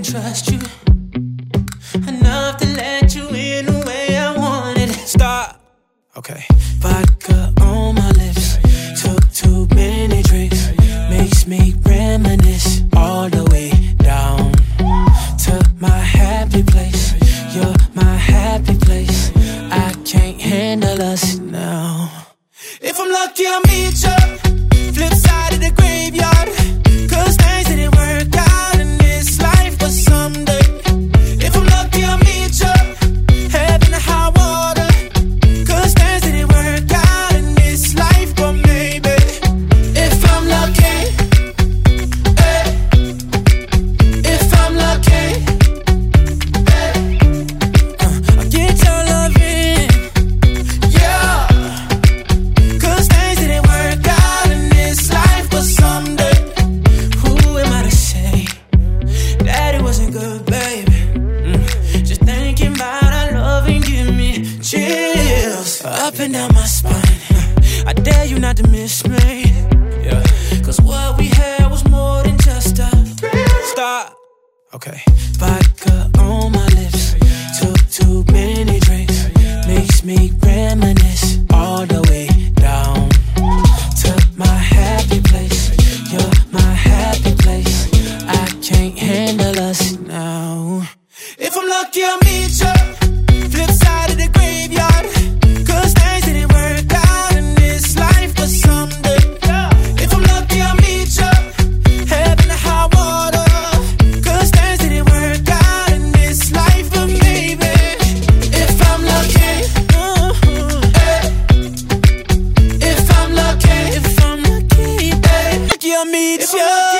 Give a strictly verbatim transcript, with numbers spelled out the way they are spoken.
trust you enough to let you in the way I wanted. Stop. Okay. Vodka on my lips, took too many drinks, makes me reminisce all the way down to my happy place. You're my happy place. I can't handle us now. If I'm lucky, I'll meet you flip side of the graveyard, cause things didn't work out in this life, but someday. If I'm lucky, I'll meet you heaven or high water, cause things didn't work out in this life, but maybe. If I'm lucky, eh, if I'm lucky, eh, uh, I'll get your loving, yeah, cause things didn't work out in this life, but someday. Who am I to say that it wasn't good, baby? Mm. Just thinking about our love and give me chills up and down my spine. I dare you not to miss me, yeah, cause what we had was more than just a stop. Okay. Vodka on my lips, took too many drinks, makes me reminisce all the way down to my happy place. You're my happy place. I can't handle us now. If I'm lucky, I'll meet you flip side of the graveyard, cause things didn't work out in this life, but someday. If I'm lucky, I'll meet you heaven or high water, cause things didn't work out in this life, but maybe. If I'm lucky, uh, eh, if I'm lucky, if I'm lucky, eh, lucky I'll meet you.